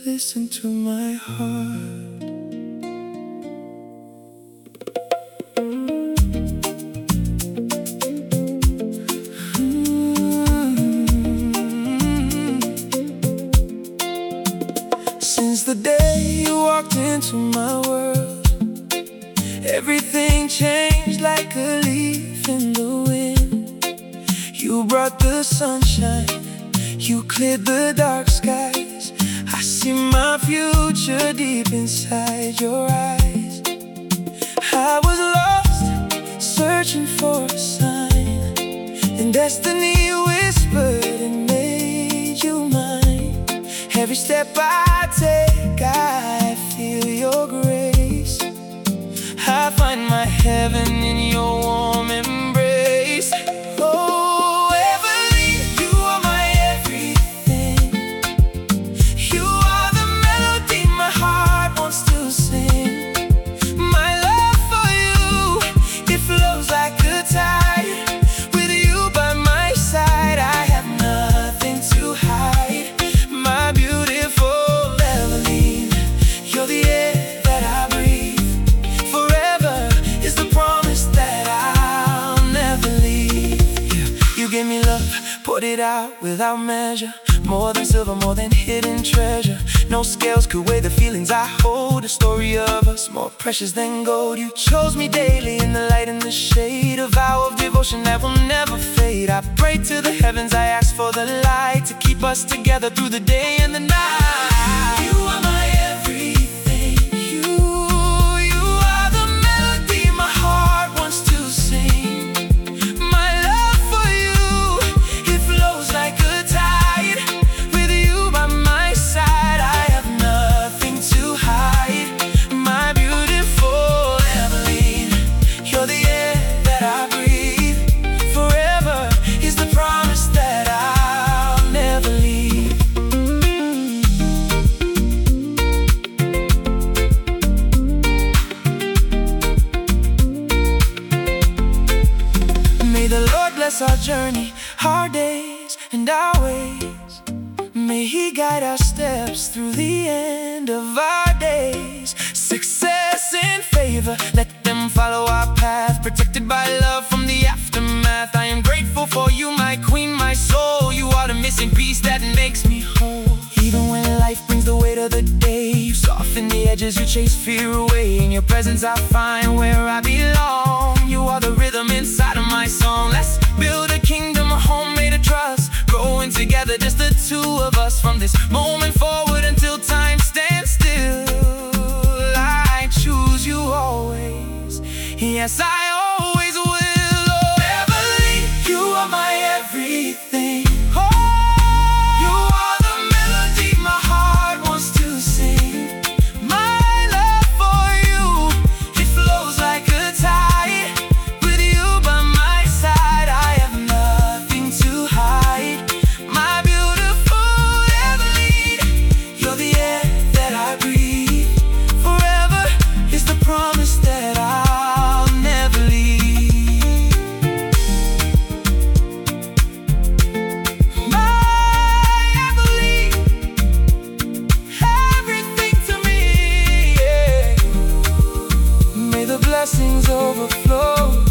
listen to my heart. Since the day you walked into my world, everything changed like a leaf in the wind. You brought the sunshine, you cleared the dark skies. I see my future deep inside your eyes. I was lost, searching for a sign, and destiny whispered and made you mine. Every step I take, I feel your grace. I find my heaven in your warm embrace. Oh, Everly, you are my everything. You are the melody my heart wants to sing. My love for you, it flows like a tide. With you by my side, I have nothing to hide. My beautiful Everly, you're the air that I breathe. Forever is the promise that I'll never leave. You gave me love, poured it out without measure. More than silver, more than hidden treasure. No scales could weigh the feelings I hold. A story of us more precious than gold. You chose me daily in the light and the shade. A vow of devotion that will never fade. I pray to the heavens, I ask for the light to keep us together through the day and the night. You are my everything. You are the melody my heart wants to sing. My love for you, it flows like a tide. With you by my side, I have nothing to hide. My beautiful Everly, you're the air that I breathe. Forever is the promise that I'll never leave. May the Lord bless our journey, our days and our ways. May He guide our steps through the end of our days. Success and favor, let them follow our path. Protected by love from the aftermath. I am grateful for you, my queen, my soul. You are the missing piece that makes me whole. Even when life brings the weight of the day, you soften the edges, you chase fear away. In your presence I find where I belong. You are the rhythm inside of my song. Let's build a kingdom, a home made of trust. Growing together, just the two of us. From this moment forward until time stands still, I choose you always. Yes, I always will. Oh, Everly, you are my everything. Oh, you are the melody my heart wants to sing. My love for you, it flows like a tide. With you by my side, I have nothing to hide. My beautiful Everly, you're the air that I breathe. Forever is the promise that I'll never leave. My Everly, everything to me, yeah. May the blessings overflow.